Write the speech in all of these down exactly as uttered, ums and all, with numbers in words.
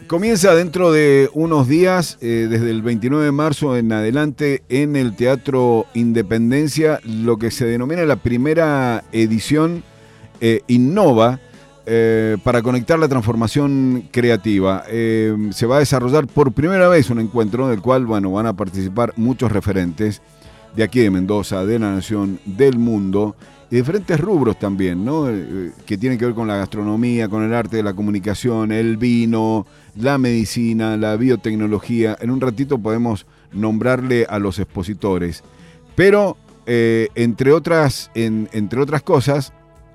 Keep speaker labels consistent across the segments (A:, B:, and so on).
A: Comienza dentro de unos días, eh, desde el veintinueve de marzo en adelante, en el Teatro Independencia, lo que se denomina la primera edición eh, Innova, eh, para conectar la transformación creativa. Eh, se va a desarrollar por primera vez un encuentro del cual, bueno, van a participar muchos referentes de aquí de Mendoza, de la nación, del mundo, y diferentes rubros también, ¿no? Eh, que tienen que ver con la gastronomía, con el arte de la comunicación, el vino, la medicina, la biotecnología. En un ratito podemos nombrarle a los expositores. Pero, eh, entre otras, en, entre otras cosas,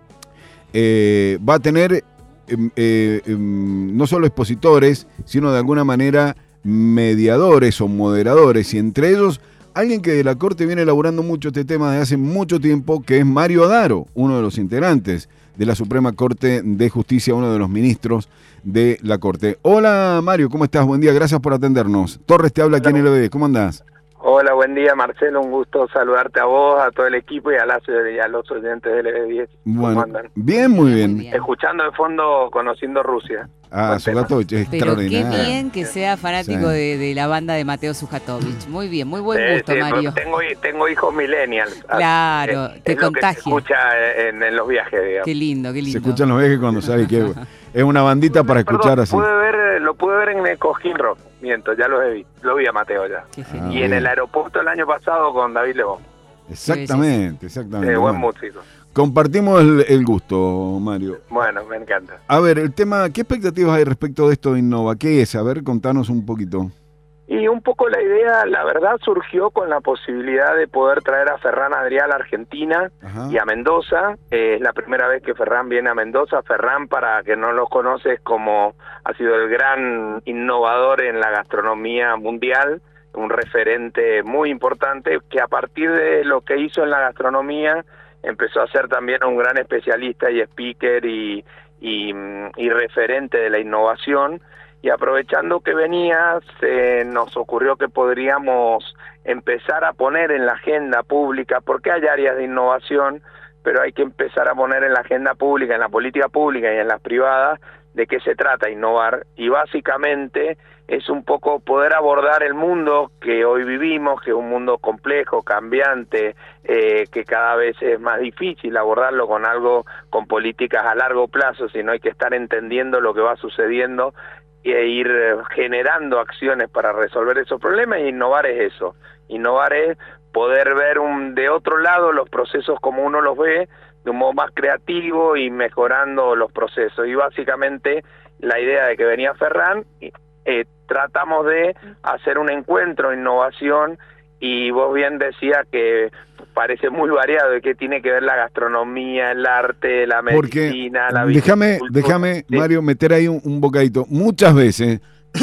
A: eh, va a tener eh, eh, eh, no solo expositores, sino de alguna manera mediadores o moderadores, y entre ellos alguien que de la Corte viene elaborando mucho este tema desde hace mucho tiempo, que es Mario Adaro, uno de los integrantes de la Suprema Corte de Justicia, uno de los ministros de la Corte. Hola Mario, ¿cómo estás? Buen día, gracias por atendernos. Torres te habla aquí en L B D, ¿cómo andás?
B: Hola, buen día Marcelo, un gusto saludarte a vos, a todo el equipo y a, las, y a los oyentes de L B diez.
A: Bueno, ¿cómo andan? Bien, muy bien.
C: Muy bien.
B: Escuchando de fondo Conociendo Rusia.
A: Ah, Sujatovich, es
C: Pero qué
A: extraordinario.
C: bien que sea fanático
A: Sí.
C: de, de la banda de Mateo Sujatovich. Muy bien, muy buen
B: Sí,
C: gusto,
B: sí,
C: Mario.
B: Tengo, tengo hijos millennials.
C: Claro,
B: es,
C: te
B: es lo que se
C: contagia.
B: escucha en, en los viajes, digamos.
C: Qué lindo, qué lindo.
A: Se escuchan los viajes cuando sabes que es una bandita para
B: Perdón,
A: escuchar así.
B: Pude ver, lo pude ver en el Cojín Rock, miento, ya lo vi, lo vi a Mateo ya.
C: Qué
A: Ah,
C: genial.
B: Y en
A: bien.
B: el aeropuerto el año pasado con David Lebón.
A: Exactamente, exactamente.
B: Eh, buen
A: Bueno,
B: músico.
A: compartimos el, el gusto, Mario.
B: Bueno, me encanta.
A: A ver, el tema, ¿qué expectativas hay respecto de esto de Innova? ¿Qué es? A ver, contanos un poquito.
B: Y un poco la idea, la verdad, surgió con la posibilidad de poder traer a Ferran Adrià a la Argentina
A: Ajá.
B: y a Mendoza. Eh, es la primera vez que Ferran viene a Mendoza. Ferran, para que no lo conoces, como ha sido el gran innovador en la gastronomía mundial, un referente muy importante, que a partir de lo que hizo en la gastronomía empezó a ser también un gran especialista y speaker y, y, y referente de la innovación. Y aprovechando que venía, se nos ocurrió que podríamos empezar a poner en la agenda pública, porque hay áreas de innovación, pero hay que empezar a poner en la agenda pública, en la política pública y en las privadas, de qué se trata innovar. Y básicamente es un poco poder abordar el mundo que hoy vivimos, que es un mundo complejo, cambiante, eh, que cada vez es más difícil abordarlo con algo, con políticas a largo plazo, sino hay que estar entendiendo lo que va sucediendo e ir generando acciones para resolver esos problemas. Y innovar es eso. Innovar es poder ver un, de otro lado los procesos como uno los ve, de un modo más creativo y mejorando los procesos. Y básicamente la idea de que venía Ferran, eh, tratamos de hacer un encuentro, innovación, y vos bien decías que parece muy variado, de qué tiene que ver la gastronomía, el arte, la
A: Porque
B: medicina, la
A: déjame,
B: viticultura.
A: déjame,
B: Sí.
A: Mario, meter ahí un, un bocadito. Muchas veces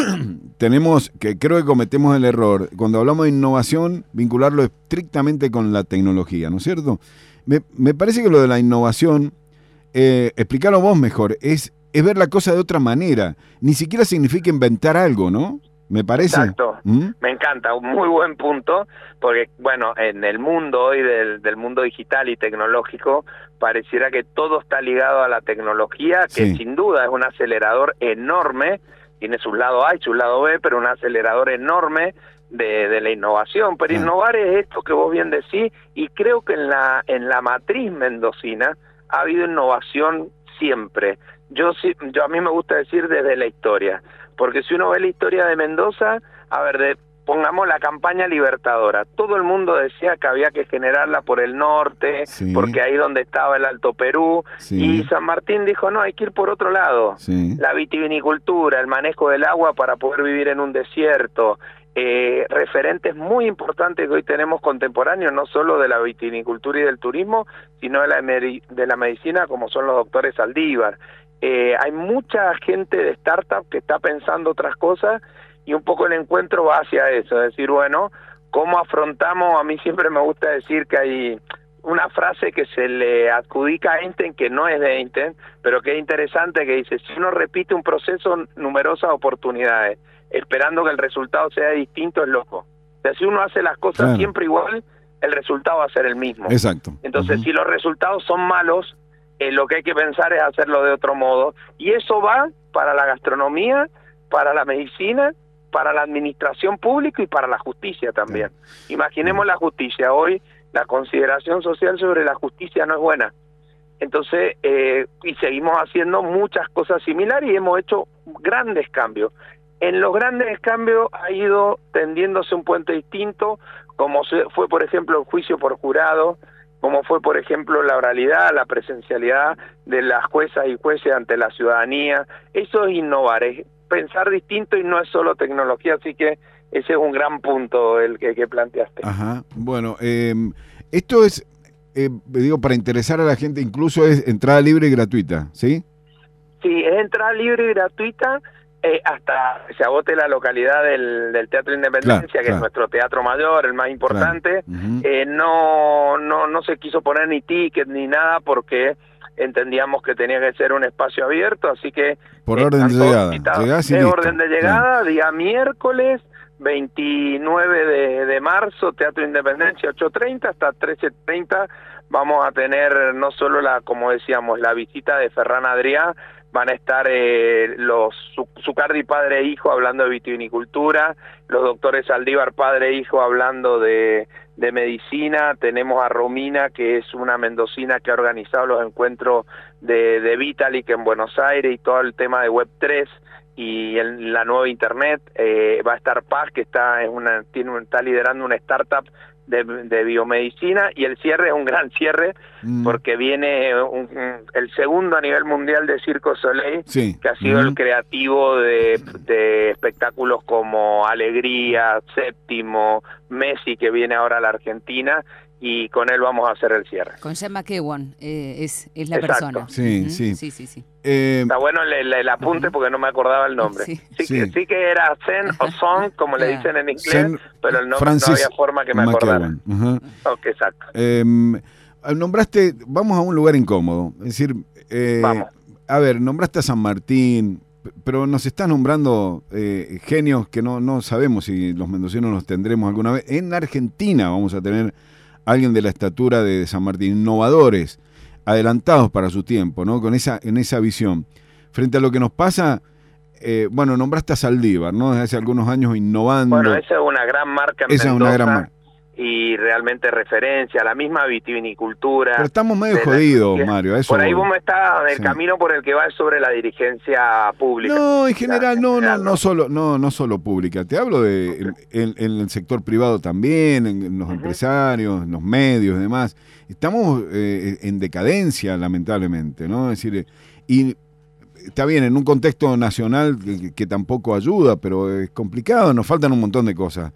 A: tenemos, que creo que cometemos el error, cuando hablamos de innovación, vincularlo estrictamente con la tecnología, ¿no es cierto? Me, me parece que lo de la innovación, eh, explicarlo vos mejor, es, es ver la cosa de otra manera. Ni siquiera significa inventar algo, ¿no? Me parece.
B: Exacto,
A: ¿Mm?
B: me encanta, un muy buen punto, porque bueno, en el mundo hoy del, del mundo digital y tecnológico, pareciera que todo está ligado a la tecnología, que
A: Sí.
B: sin duda es un acelerador enorme, tiene su lado A y su lado B, pero un acelerador enorme de, de la innovación. Pero
A: Ah.
B: innovar es esto que vos bien decís, y creo que en la, en la matriz mendocina ha habido innovación siempre. Yo, sí, yo a mí me gusta decir desde la historia, porque si uno ve la historia de Mendoza, a ver, de, pongamos la campaña libertadora, todo el mundo decía que había que generarla por el norte,
A: Sí.
B: porque ahí donde estaba el Alto Perú,
A: Sí.
B: y San Martín dijo, no, hay que ir por otro lado,
A: Sí.
B: la vitivinicultura, el manejo del agua para poder vivir en un desierto, eh, referentes muy importantes que hoy tenemos contemporáneos, no solo de la vitivinicultura y del turismo, sino de la, de la medicina, como son los doctores Saldívar. Eh, hay mucha gente de startup que está pensando otras cosas, y un poco el encuentro va hacia eso, es decir, bueno, ¿cómo afrontamos? A mí siempre me gusta decir que hay una frase que se le adjudica a Einstein, que no es de Einstein, pero que es interesante, que dice, si uno repite un proceso, numerosas oportunidades, esperando que el resultado sea distinto, es loco. O sea, si uno hace las cosas
A: Claro.
B: siempre igual, el resultado va a ser el mismo.
A: Exacto.
B: Entonces,
A: Ujú.
B: si los resultados son malos, eh, lo que hay que pensar es hacerlo de otro modo. Y eso va para la gastronomía, para la medicina, para la administración pública y para la justicia también. Sí. Imaginemos la justicia. Hoy la consideración social sobre la justicia no es buena. Entonces, eh, y seguimos haciendo muchas cosas similares y hemos hecho grandes cambios. En los grandes cambios ha ido tendiéndose un puente distinto, como fue, por ejemplo, el juicio por jurado, como fue, por ejemplo, la oralidad, la presencialidad de las juezas y jueces ante la ciudadanía. Eso es innovar, es pensar distinto y no es solo tecnología, así que ese es un gran punto el que, que planteaste.
A: Ajá, bueno, eh, esto es, eh, digo, para interesar a la gente, incluso es entrada libre y gratuita, ¿sí?
B: Sí, es entrada libre y gratuita eh, hasta que se agote la localidad del, del Teatro Independencia, claro, que claro. es nuestro teatro mayor, el más importante. Claro. Uh-huh. eh, no, no, no se quiso poner ni ticket ni nada porque entendíamos que tenía que ser un espacio abierto, así que...
A: Por eh, orden de llegada.
B: Llegás y listo. Orden de llegada, claro. Día miércoles, veintinueve de, de marzo, Teatro Independencia, ocho treinta hasta trece treinta, vamos a tener no solo la, como decíamos, la visita de Ferran Adrià, van a estar eh, los Zucardi padre e hijo hablando de vitivinicultura, los doctores Saldívar padre e hijo hablando de, de medicina, tenemos a Romina, que es una mendocina que ha organizado los encuentros de, de Vitalik en Buenos Aires y todo el tema de web tres y el, la nueva internet, eh, va a estar Paz, que está, es una, tiene, está liderando una startup De, de biomedicina, y el cierre es un gran cierre mm. porque viene un, un, el segundo a nivel mundial de Circo Soleil, sí. que ha sido mm. el creativo de, de espectáculos como Alegría, Séptimo, Messi, que viene ahora a la Argentina, y con él vamos a hacer el cierre.
C: Con Sean McEwan eh, es, es la
B: Exacto.
C: persona.
A: Sí,
C: uh-huh.
A: sí.
C: sí, sí, sí.
A: Eh,
B: Está bueno el, el, el apunte uh-huh. porque no me acordaba el nombre. Sí, sí, sí. Que, sí que era Zen o Son, como le dicen en inglés, Zen,
A: pero
B: el nombre no había forma que me acordara.
A: Uh-huh.
B: Okay, exacto.
A: Eh, nombraste, vamos a un lugar incómodo, es decir, eh,
B: vamos.
A: A ver, nombraste a San Martín, pero nos estás nombrando eh, genios que no, no sabemos si los mendocinos los tendremos alguna vez. En Argentina vamos a tener alguien de la estatura de San Martín, innovadores, adelantados para su tiempo, ¿no? Con esa, en esa visión. Frente a lo que nos pasa, eh, bueno, nombraste a Saldívar, ¿no? Desde hace algunos años innovando.
B: Bueno, esa es una gran marca en
A: Esa
B: Mendoza,
A: es una gran marca.
B: Y realmente referencia a la misma vitivinicultura.
A: Pero estamos medio jodidos, la, Mario. Eso
B: por ahí vos me estás, el sí. camino por el que va es sobre la dirigencia pública.
A: No, en general, la, no, en general, no, no, no solo, no, no solo pública. Te hablo de en, en, en el sector privado también, en, en los uh-huh. empresarios, en los medios y demás. Estamos eh, en decadencia, lamentablemente, ¿no? Es decir, y está bien, en un contexto nacional que, que tampoco ayuda, pero es complicado, nos faltan un montón de cosas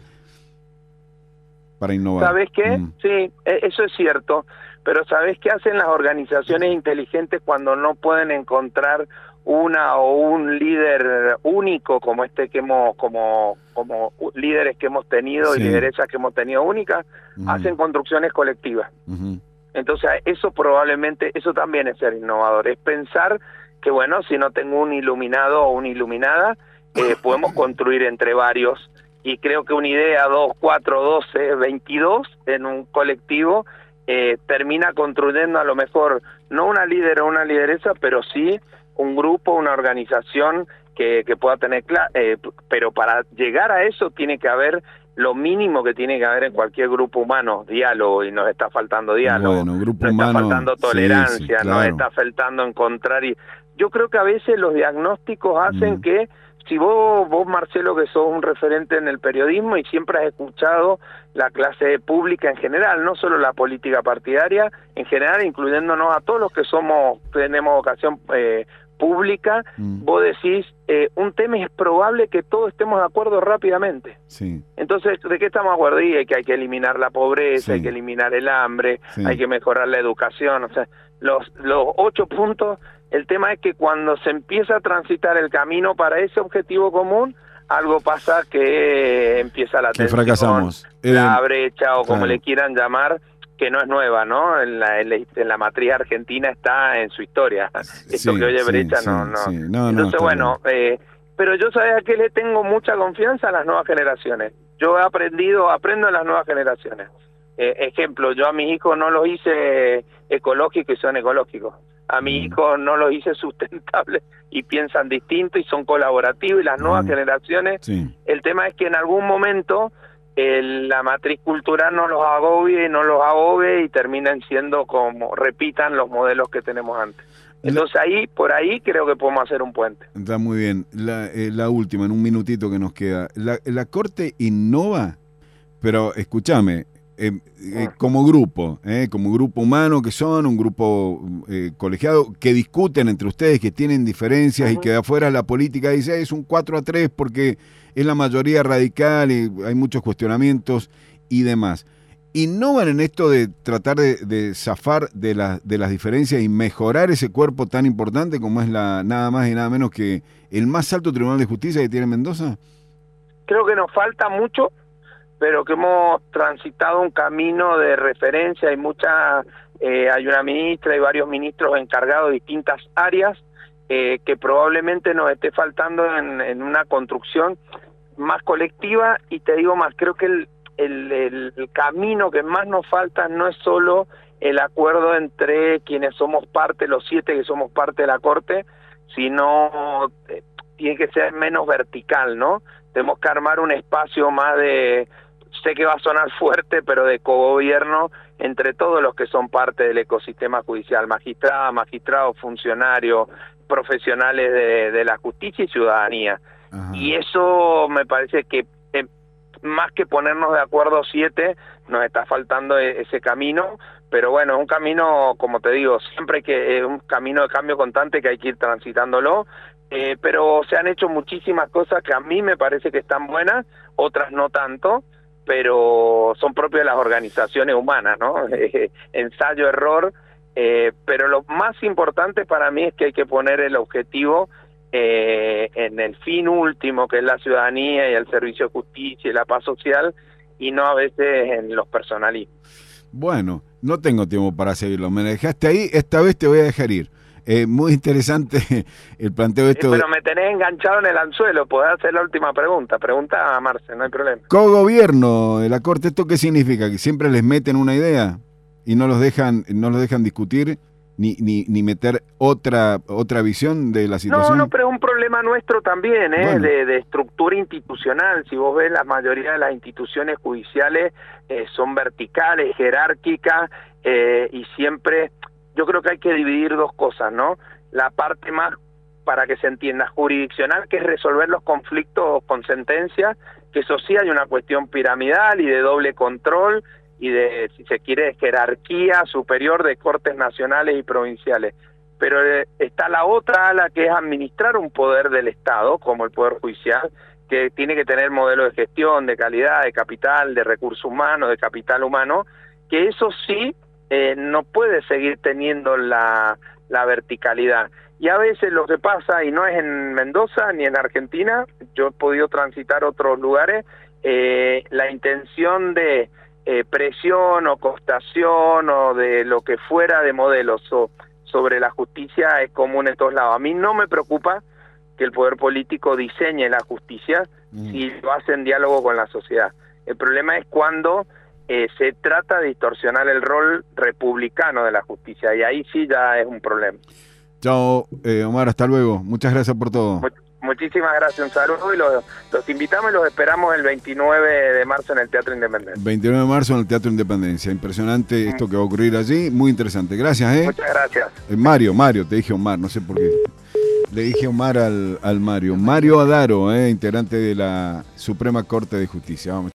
A: para innovar.
B: ¿Sabes qué?
A: Mm.
B: Sí, eso es cierto, pero ¿sabes qué hacen las organizaciones inteligentes cuando no pueden encontrar una o un líder único como este que hemos, como, como líderes que hemos tenido sí. y lideresas que hemos tenido únicas? Mm. Hacen construcciones colectivas. Mm-hmm. Entonces eso probablemente, eso también es ser innovador, es pensar que bueno, si no tengo un iluminado o una iluminada, eh, podemos construir entre varios. Y creo que una idea, dos, cuatro, doce, veintidós en un colectivo eh, termina construyendo a lo mejor no una líder o una lideresa, pero sí un grupo, una organización que, que pueda tener claro, eh, pero para llegar a eso tiene que haber lo mínimo que tiene que haber en cualquier grupo humano, diálogo, y nos está faltando diálogo,
A: bueno, grupo
B: nos
A: humano,
B: está faltando tolerancia,
A: sí, sí, claro.
B: nos está faltando encontrar, y yo creo que a veces los diagnósticos hacen mm. que si vos, vos, Marcelo, que sos un referente en el periodismo y siempre has escuchado la clase pública en general, no solo la política partidaria, en general, incluyéndonos a todos los que somos, tenemos vocación eh, pública, mm. vos decís, eh, un tema es probable que todos estemos de acuerdo rápidamente.
A: Sí.
B: Entonces, ¿de qué estamos de acuerdo? Y hay que, hay que eliminar la pobreza,
A: sí.
B: hay que eliminar el hambre,
A: sí.
B: hay que mejorar la educación, o sea, los, los ocho puntos. El tema es que cuando se empieza a transitar el camino para ese objetivo común, algo pasa que empieza la tensión,
A: que fracasamos.
B: la
A: eh,
B: brecha o como
A: claro.
B: le quieran llamar, que no es nueva, ¿no? En la, en la, en la matriz argentina está en su historia. Esto
A: sí,
B: que oye
A: sí,
B: brecha
A: sí,
B: no, no.
A: Sí. no.
B: Entonces,
A: no,
B: bueno, eh, pero yo sabes a qué le tengo mucha confianza a las nuevas generaciones. Yo he aprendido, aprendo en las nuevas generaciones. Eh, ejemplo, yo a mis hijos no los hice ecológicos y son ecológicos. a mi
A: Mm.
B: hijo no los hice sustentables y piensan distinto y son colaborativos, y las nuevas
A: Mm.
B: generaciones,
A: Sí.
B: el tema es que en algún momento el- la matriz cultural no los agobie, no los ahogue y terminan siendo como, repitan los modelos que tenemos antes. Entonces ahí, por ahí creo que podemos hacer un puente.
A: Está muy bien. La, eh, la última, en un minutito que nos queda. La, la Corte innova, pero escúchame, eh, eh, como grupo, eh, como grupo humano que son, un grupo eh, colegiado, que discuten entre ustedes, que tienen diferencias y que de afuera la política dice es un cuatro a tres porque es la mayoría radical y hay muchos cuestionamientos y demás. ¿Innovan en esto de tratar de, de zafar de, la, de las diferencias y mejorar ese cuerpo tan importante como es la nada más y nada menos que el más alto Tribunal de Justicia que tiene Mendoza?
B: Creo que nos falta mucho, pero que hemos transitado un camino de referencia. Hay mucha, eh, hay una ministra y varios ministros encargados de distintas áreas eh, que probablemente nos esté faltando en, en una construcción más colectiva. Y te digo más, creo que el, el, el camino que más nos falta no es solo el acuerdo entre quienes somos parte, los siete que somos parte de la Corte, sino eh, tiene que ser menos vertical, ¿no? Tenemos que armar un espacio más de, sé que va a sonar fuerte, pero de cogobierno entre todos los que son parte del ecosistema judicial, magistrados, magistrados, funcionarios, profesionales de, de la justicia y ciudadanía. Ajá. Y eso me parece que eh, más que ponernos de acuerdo siete, nos está faltando ese camino, pero bueno, es un camino, como te digo, siempre que es un camino de cambio constante que hay que ir transitándolo. Eh, pero se han hecho muchísimas cosas que a mí me parece que están buenas, otras no tanto, pero son propias de las organizaciones humanas, ¿no? Ensayo, error, eh, pero lo más importante para mí es que hay que poner el objetivo eh, en el fin último, que es la ciudadanía y el servicio de justicia y la paz social, y no a veces en los personalismos.
A: Bueno, no tengo tiempo para seguirlo, me dejaste ahí, esta vez te voy a dejar ir. Eh, muy interesante el planteo de esto.
B: Pero me tenés enganchado en el anzuelo, podés hacer la última pregunta. Pregunta a Marce, no hay problema.
A: Cogobierno de la Corte, ¿esto qué significa? ¿Que siempre les meten una idea y no los dejan, no los dejan discutir ni, ni, ni meter otra, otra visión de la situación?
B: No, no, pero es un problema nuestro también, ¿eh?
A: Bueno.
B: de, de estructura institucional. Si vos ves, la mayoría de las instituciones judiciales eh, son verticales, jerárquicas, eh, y siempre... Yo creo que hay que dividir dos cosas, ¿no? La parte más, para que se entienda, jurisdiccional, que es resolver los conflictos con sentencias, que eso sí hay una cuestión piramidal y de doble control y de, si se quiere, jerarquía superior de cortes nacionales y provinciales. Pero eh, está la otra ala, que es administrar un poder del Estado, como el Poder Judicial, que tiene que tener modelo de gestión, de calidad, de capital, de recursos humanos, de capital humano, que eso sí... Eh, no puede seguir teniendo la, la verticalidad. Y a veces lo que pasa, y no es en Mendoza ni en Argentina, yo he podido transitar otros lugares, eh, la intención de eh, presión o costación o de lo que fuera de modelos o, sobre la justicia es común en todos lados. A mí no me preocupa que el poder político diseñe la justicia mm. si lo hace en diálogo con la sociedad. El problema es cuando... Eh, se trata de distorsionar el rol republicano de la justicia, y ahí sí ya es un problema.
A: Chao, eh, Omar, hasta luego. Muchas gracias por todo.
B: Much muchísimas gracias, un saludo, y los, los invitamos y los esperamos el veintinueve de marzo en el Teatro Independencia.
A: veintinueve de marzo en el Teatro Independencia. Impresionante mm. esto que va a ocurrir allí, muy interesante. Gracias, ¿eh?
B: Muchas gracias.
A: Eh, Mario, Mario, te dije Omar, no sé por qué. Le dije Omar al, al Mario. Mario Adaro, eh, integrante de la Suprema Corte de Justicia. Vamos.